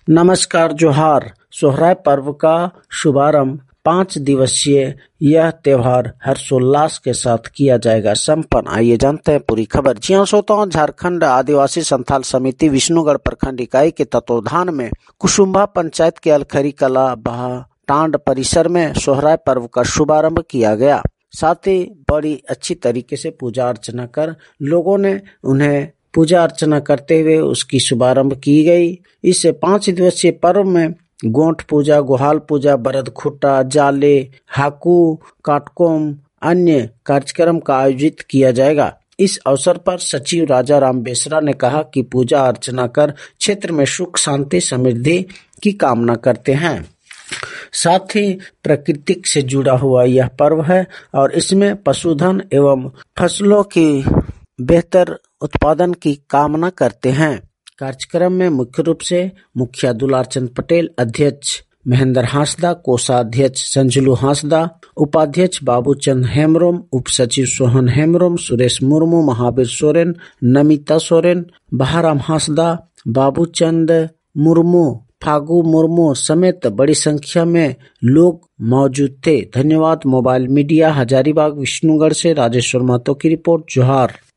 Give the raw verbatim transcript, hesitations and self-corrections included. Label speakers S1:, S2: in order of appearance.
S1: नमस्कार जोहार। सोहराय पर्व का शुभारंभ पाँच दिवसीय यह त्योहार हर्षोल्लास के साथ किया जाएगा संपन्न। आइए जानते हैं पूरी खबर। जी हाँ श्रोताओं, झारखंड आदिवासी संथाल समिति विष्णुगढ़ प्रखंड इकाई के तत्वावधान में कुसुम्भा पंचायत के अलखरी कला टांड परिसर में सोहराय पर्व का शुभारंभ किया गया। साथ ही बड़ी अच्छी तरीके से पूजा अर्चना कर लोगों ने उन्हें पूजा अर्चना करते हुए उसकी शुभारंभ की गई। इस पांच दिवसीय पर्व में गोंठ पूजा, गुहाल पूजा, बरद खुट्टा, जाले, हाकू, काटकोम अन्य कार्यक्रम का आयोजित किया जाएगा। इस अवसर पर सचिव राजा राम बेसरा ने कहा कि पूजा अर्चना कर क्षेत्र में सुख शांति समृद्धि की कामना करते हैं। साथ ही प्रकृति से जुड़ा हुआ यह पर्व है और इसमें पशुधन एवं फसलों की बेहतर उत्पादन की कामना करते हैं। कार्यक्रम में मुख्य रूप से मुखिया दुलार चंद पटेल, अध्यक्ष महेंद्र हांसदा, कोषाध्यक्ष संजलू हांसदा, उपाध्यक्ष बाबूचंद हेम्ब्रोम, उप सचिव सोहन हेम्ब्रोम, सुरेश मुर्मू, महावीर सोरेन, नमिता सोरेन, बहाराम हांसदा, बाबूचंद मुर्मू, फागू मुर्मू समेत बड़ी संख्या में लोग मौजूद थे। धन्यवाद। मोबाइल मीडिया हजारीबाग विष्णुगढ़ से राजेश्वर महतो की रिपोर्ट। जोहार।